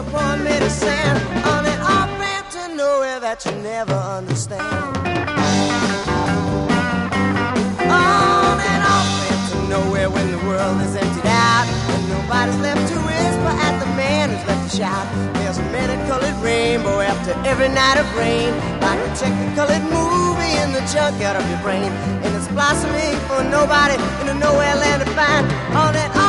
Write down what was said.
poem made of sand. On an off-ramp to nowhere that you never understand. On an off-ramp to nowhere when the world is emptied out, and nobody's left to whisper at the man who's left to shout. There's a many-colored rainbow after every night of rain, like a technicolored movie in the junkyard of your brain. And it's blossoming for nobody in a nowhere land to find. On that